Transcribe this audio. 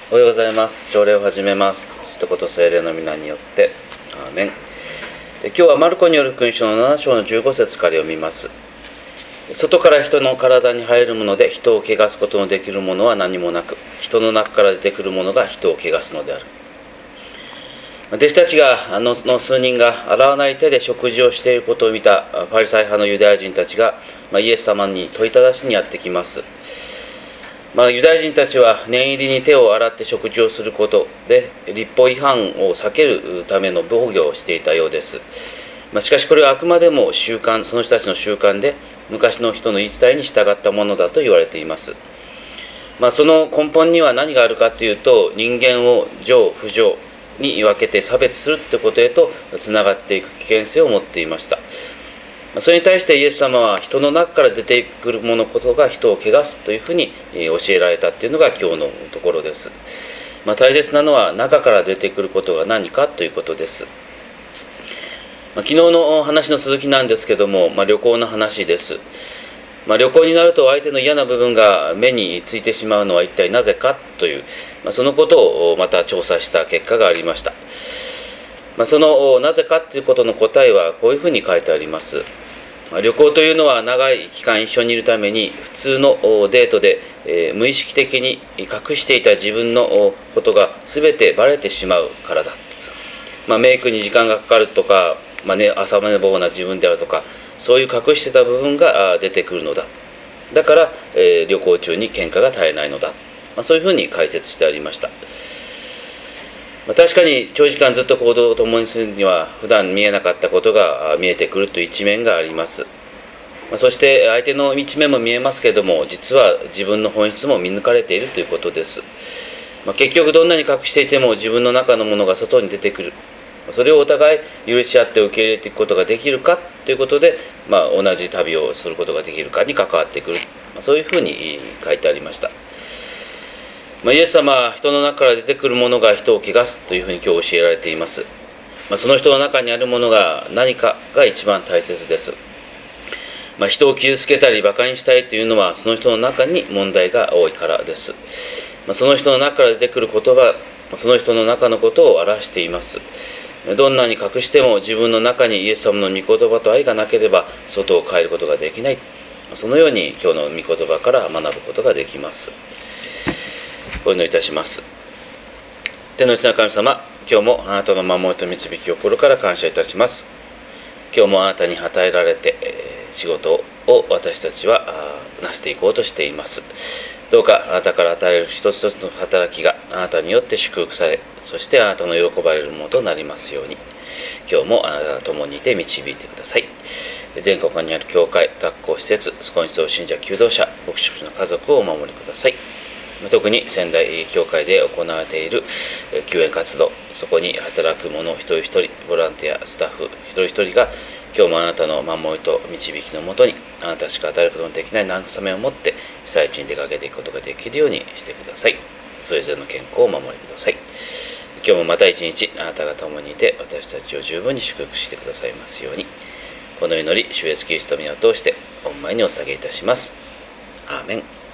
おはようございます。朝礼を始めます。父と子と聖霊の皆によって、アーメン。今日はマルコによる福音書の7章の15節から読みます。外から人の体に入るもので人を汚すことのできるものは何もなく、人の中から出てくるものが人を汚すのである。弟子たちが数人が洗わない手で食事をしていることを見たパリサイ派のユダヤ人たちが、イエス様に問いただしにやってきます。ユダヤ人たちは念入りに手を洗って食事をすることで律法違反を避けるための防御をしていたようです。しかしこれはあくまでも習慣、その人たちの習慣で昔の人の言い伝えに従ったものだと言われています。その根本には何があるかというと、人間を上不上に分けて差別するということへとつながっていく危険性を持っていました。それに対してイエス様は人の中から出てくるものことが人を汚すというふうに教えられたというのが今日のところです。大切なのは中から出てくることが何かということです。昨日の話の続きなんですけども、旅行の話です。旅行になると相手の嫌な部分が目についてしまうのは一体なぜかという、そのことをまた調査した結果がありました。そのなぜかということの答えはこういうふうに書いてあります。旅行というのは長い期間一緒にいるために普通のデートで無意識的に隠していた自分のことが全てバレてしまうからだ。メイクに時間がかかるとか、朝寝坊な自分であるとか、そういう隠してた部分が出てくるのだ。だから、旅行中に喧嘩が絶えないのだ。そういうふうに解説してありました。確かに長時間ずっと行動を共にするには普段見えなかったことが見えてくるという一面があります。そして相手の一面も見えますけれども、実は自分の本質も見抜かれているということです。結局どんなに隠していても自分の中のものが外に出てくる。それをお互い許し合って受け入れていくことができるかということで、同じ旅をすることができるかに関わってくる。そういうふうに書いてありました。イエス様は人の中から出てくるものが人を汚すというふうに今日教えられています。その人の中にあるものが何かが一番大切です。人を傷つけたり馬鹿にしたいというのはその人の中に問題が多いからです。その人の中から出てくる言葉、その人の中のことを表しています。どんなに隠しても自分の中にイエス様の御言葉と愛がなければ外を変えることができない。そのように今日の御言葉から学ぶことができます。お祈りいたします。天の内な神様、今日もあなたの守りと導きを心から感謝いたします。今日もあなたに与えられて仕事を私たちはなしていこうとしています。どうかあなたから与えられる一つ一つの働きがあなたによって祝福され、そしてあなたの喜ばれるものとなりますように、今日もあなたが共にいて導いてください。全国にある教会、学校施設、そこに集う信者、求道者、牧師の家族をお守りください。特に仙台教会で行われている救援活動、そこに働く者一人一人、ボランティアスタッフ一人一人が今日もあなたの守りと導きのもとに、あなたしか与えることのできない慰めを持って被災地に出かけていくことができるようにしてください。それぞれの健康をお守りください。今日もまた一日あなたが共にいて私たちを十分に祝福してくださいますように、この祈り主イエスキリストの皆を通して御前にお捧げいたします。アーメン。